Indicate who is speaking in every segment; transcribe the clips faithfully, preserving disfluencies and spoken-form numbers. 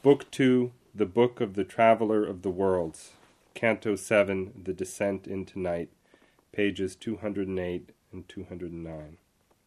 Speaker 1: Book two, The Book of the Traveler of the Worlds, Canto seven, The Descent into Night, pages two hundred eight and two hundred nine.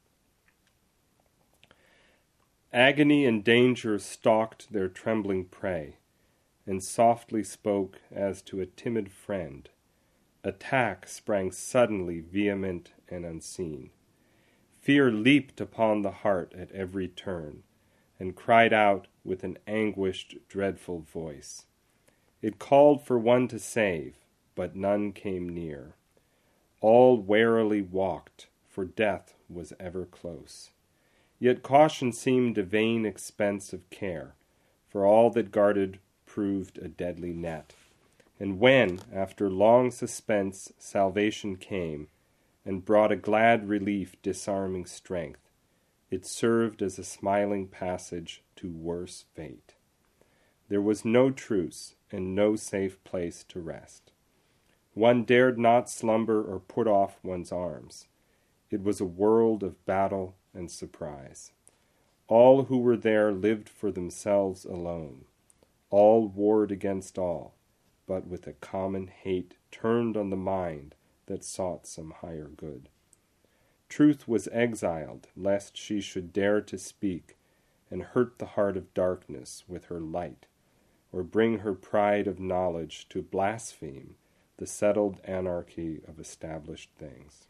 Speaker 1: Agony and danger stalked their trembling prey, and softly spoke as to a timid friend. Attack sprang suddenly, vehement and unseen. Fear leaped upon the heart at every turn, and cried out with an anguished, dreadful voice. It called for one to save, but none came near. All warily walked, for death was ever close. Yet caution seemed a vain expense of care, for all that guarded proved a deadly net. And when, after long suspense, salvation came, and brought a glad relief disarming strength, it served as a smiling passage to worse fate. There was no truce, and no safe place to rest. One dared not slumber or put off one's arms. It was a world of battle and surprise. All who were there lived for themselves alone. All warred against all, but with a common hate turned on the mind that sought some higher good. Truth was exiled, lest she should dare to speak and hurt the heart of darkness with her light, or bring her pride of knowledge to blaspheme the settled anarchy of established things.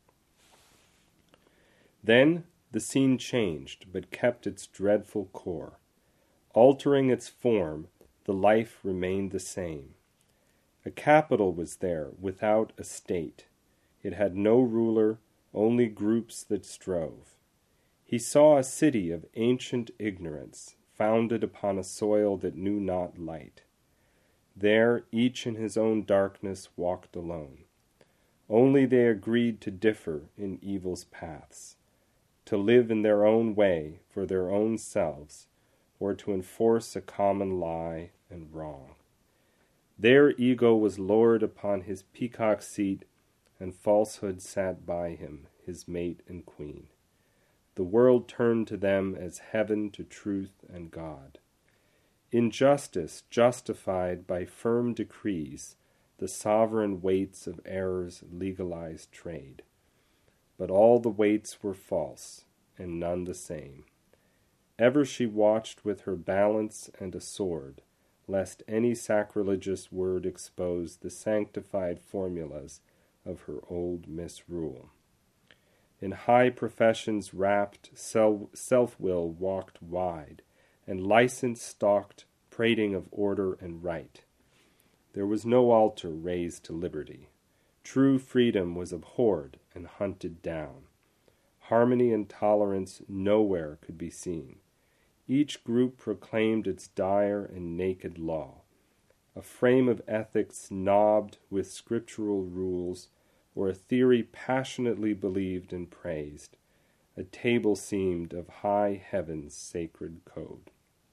Speaker 1: Then the scene changed, but kept its dreadful core. Altering its form, the life remained the same. A capital was there, without a state. It had no ruler, only groups that strove. He saw a city of ancient ignorance, founded upon a soil that knew not light. There each in his own darkness walked alone. Only they agreed to differ in evil's paths, to live in their own way for their own selves, or to enforce a common lie and wrong. Their ego was lord upon his peacock seat, and falsehood sat by him, his mate and queen. The world turned to them as heaven to truth and God. Injustice justified by firm decrees the sovereign weights of error's legalized trade. But all the weights were false, and none the same. Ever she watched with her balance and a sword, lest any sacrilegious word expose the sanctified formulas of her old misrule. In high professions wrapped, self-will walked wide, and license stalked, prating of order and right. There was no altar raised to liberty. True freedom was abhorred and hunted down. Harmony and tolerance nowhere could be seen. Each group proclaimed its dire and naked law, a frame of ethics knobbed with scriptural rules, or a theory passionately believed and praised, a table seemed of high heaven's sacred code.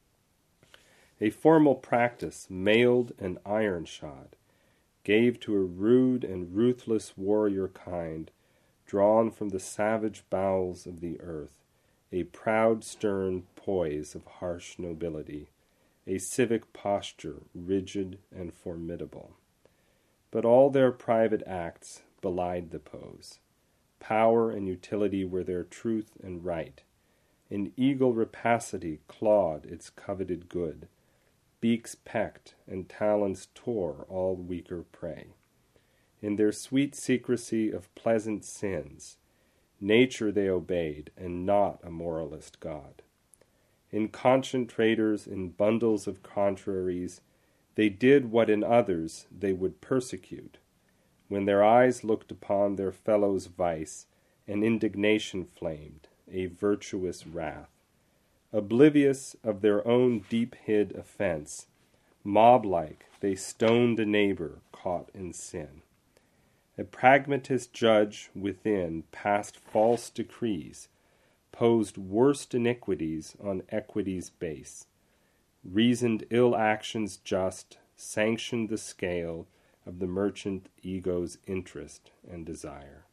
Speaker 1: A formal practice, mailed and iron-shod, gave to a rude and ruthless warrior kind, drawn from the savage bowels of the earth, a proud, stern poise of harsh nobility, a civic posture rigid and formidable. But all their private acts belied the pose. Power and utility were their truth and right. An eagle rapacity clawed its coveted good. Beaks pecked and talons tore all weaker prey. In their sweet secrecy of pleasant sins, nature they obeyed, and not a moralist God. Inconscient traders in bundles of contraries, they did what in others they would persecute. When their eyes looked upon their fellow's vice, an indignation flamed, a virtuous wrath. Oblivious of their own deep-hid offense, mob-like they stoned a neighbor caught in sin. A pragmatist judge within passed false decrees, posed worst iniquities on equity's base, reasoned ill actions just, sanctioned the scale of the merchant ego's interest and desire.